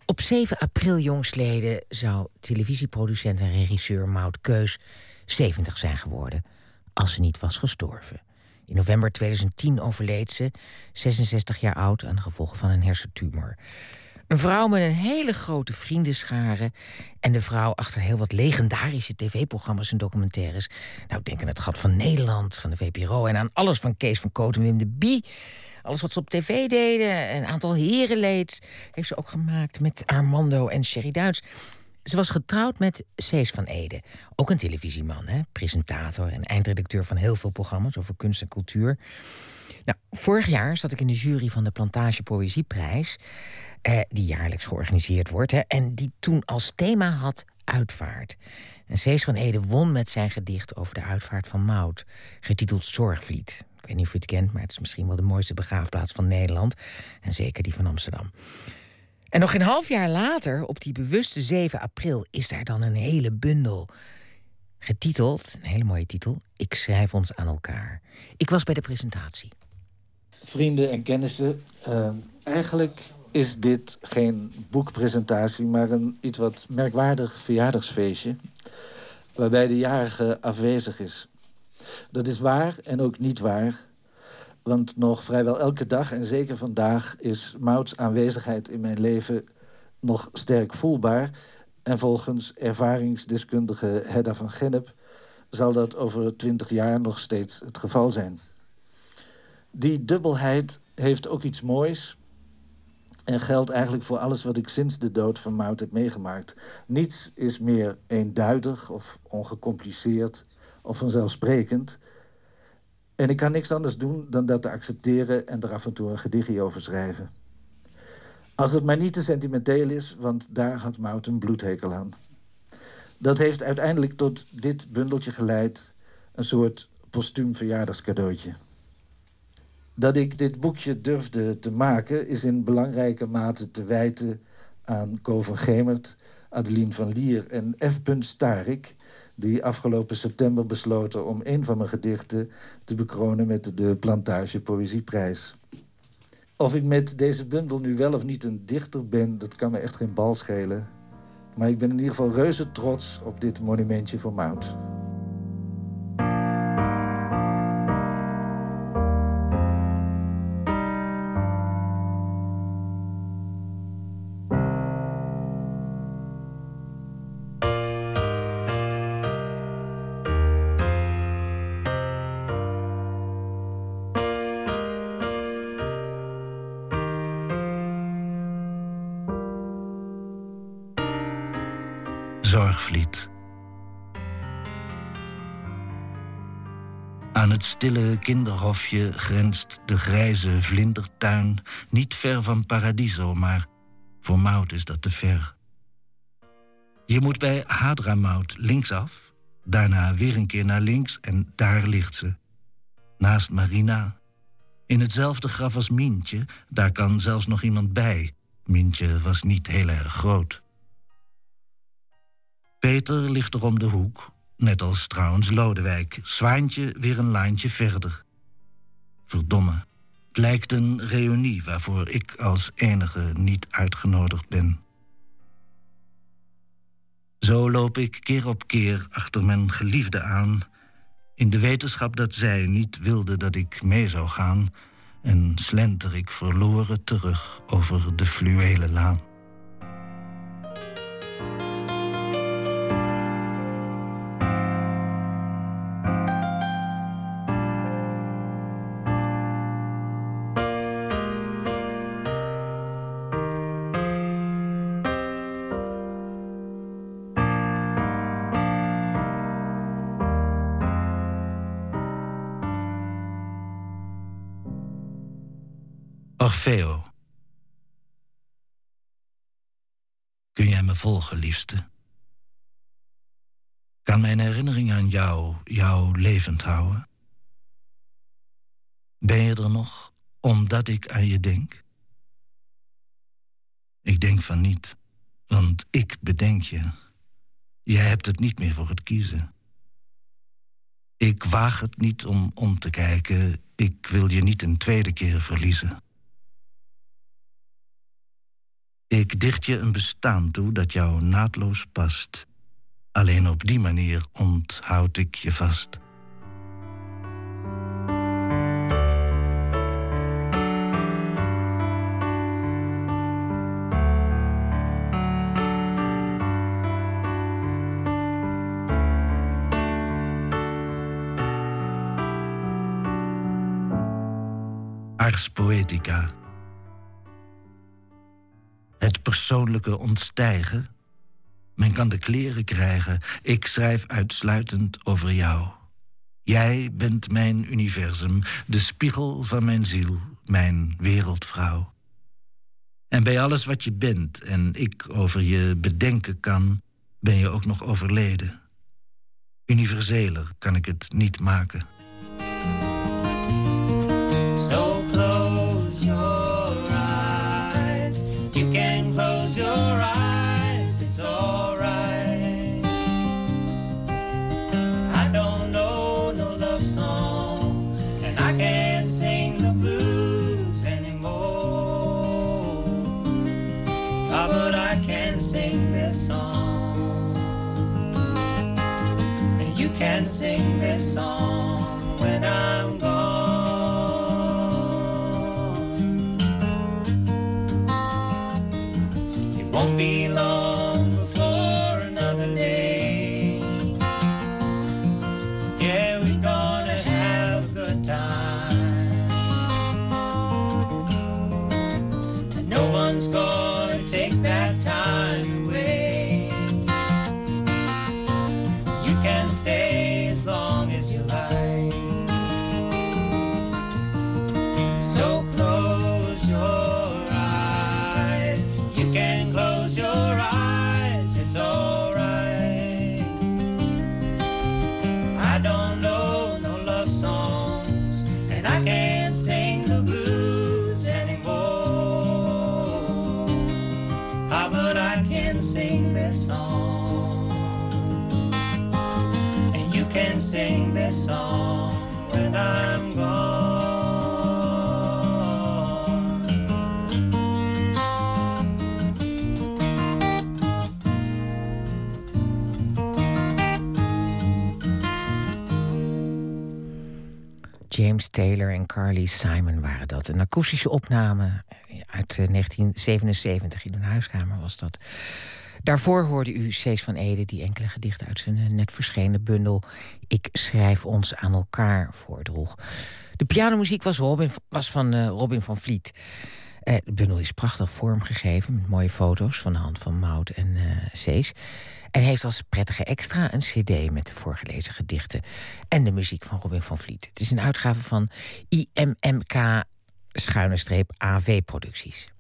Op 7 april jongstleden zou televisieproducent en regisseur Maud Keus 70 zijn geworden, als ze niet was gestorven. In november 2010 overleed ze, 66 jaar oud, aan de gevolgen van een hersentumor. Een vrouw met een hele grote vriendenschare en de vrouw achter heel wat legendarische tv-programma's en documentaires. Nou, denk aan Het Gat van Nederland, van de VPRO en aan alles van Kees van Kooten en Wim de Bie. Alles wat ze op tv deden, een aantal herenleeds, heeft ze ook gemaakt met Armando en Sherry Duits. Ze was getrouwd met Cees van Ede, ook een televisieman, presentator en eindredacteur van heel veel programma's over kunst en cultuur. Nou, vorig jaar zat ik in de jury van de Plantage Poëzieprijs, die jaarlijks georganiseerd wordt, en die toen als thema had uitvaart. En Cees van Ede won met zijn gedicht over de uitvaart van Maud, getiteld Zorgvliet. Ik weet niet of u het kent, maar het is misschien wel de mooiste begraafplaats van Nederland, en zeker die van Amsterdam. En nog geen half jaar later, op die bewuste 7 april, is daar dan een hele bundel getiteld, een hele mooie titel, Ik schrijf ons aan elkaar. Ik was bij de presentatie. Vrienden en kennissen, eigenlijk is dit geen boekpresentatie, maar een iets wat merkwaardig verjaardagsfeestje, waarbij de jarige afwezig is. Dat is waar en ook niet waar, want nog vrijwel elke dag en zeker vandaag is Mauds aanwezigheid in mijn leven nog sterk voelbaar. En volgens ervaringsdeskundige Hedda van Gennep zal dat over 20 jaar nog steeds het geval zijn. Die dubbelheid heeft ook iets moois en geldt eigenlijk voor alles wat ik sinds de dood van Maud heb meegemaakt. Niets is meer eenduidig of ongecompliceerd of vanzelfsprekend. En ik kan niks anders doen dan dat te accepteren en er af en toe een gedichtje over schrijven. Als het maar niet te sentimenteel is, want daar had Maud een bloedhekel aan. Dat heeft uiteindelijk tot dit bundeltje geleid, een soort postuum verjaardagscadeautje. Dat ik dit boekje durfde te maken is in belangrijke mate te wijten aan Co van Gemert, Adeline van Lier en F. Starik, die afgelopen september besloten om een van mijn gedichten te bekronen met de Plantage Poëzieprijs. Of ik met deze bundel nu wel of niet een dichter ben, dat kan me echt geen bal schelen. Maar ik ben in ieder geval reuze trots op dit monumentje voor Maud. Zorgvliet. Aan het stille kinderhofje grenst de grijze vlindertuin, niet ver van Paradiso, maar voor Maud is dat te ver. Je moet bij Hadramaut linksaf, daarna weer een keer naar links en daar ligt ze. Naast Marina. In hetzelfde graf als Mientje, daar kan zelfs nog iemand bij. Mientje was niet heel erg groot. Peter ligt er om de hoek, net als trouwens Lodewijk. Zwaantje weer een laantje verder. Verdomme, het lijkt een reunie waarvoor ik als enige niet uitgenodigd ben. Zo loop ik keer op keer achter mijn geliefde aan, in de wetenschap dat zij niet wilde dat ik mee zou gaan, en slenter ik verloren terug over de fluwelen laan. Orfeo. Kun jij me volgen, liefste? Kan mijn herinnering aan jou levend houden? Ben je er nog, omdat ik aan je denk? Ik denk van niet, want ik bedenk je. Jij hebt het niet meer voor het kiezen. Ik waag het niet om te kijken. Ik wil je niet een tweede keer verliezen. Ik dicht je een bestaan toe dat jou naadloos past. Alleen op die manier onthoud ik je vast. Ars Poetica. Het persoonlijke ontstijgen. Men kan de kleren krijgen. Ik schrijf uitsluitend over jou. Jij bent mijn universum, de spiegel van mijn ziel, mijn wereldvrouw. En bij alles wat je bent en ik over je bedenken kan, ben je ook nog overleden. Universeler kan ik het niet maken. So close your eyes. You can close your eyes. It's alright. I don't know no love songs, and I can't sing the blues anymore. Ah, but I can sing this song, and you can sing this song when I'm gone. Won't be long before another day. Yeah, we're gonna have a good time, and no one's gonna take that time away. You can stay as long as you like. So close your eyes. You can close your eyes, it's alright. I don't know no love songs, and I can't sing the blues anymore. Ah, but I can sing this song, and you can sing this song when I'm gone. James Taylor en Carly Simon waren dat. Een akoestische opname uit 1977. In een huiskamer was dat. Daarvoor hoorde u Cees van Ede, die enkele gedichten uit zijn net verschenen bundel Ik schrijf ons aan elkaar voordroeg. De pianomuziek was van Robin van Vliet. De bundel is prachtig vormgegeven met mooie foto's van de hand van Maud en Cees. En heeft als prettige extra een cd met de voorgelezen gedichten en de muziek van Robin van Vliet. Het is een uitgave van IMMK-AV Producties.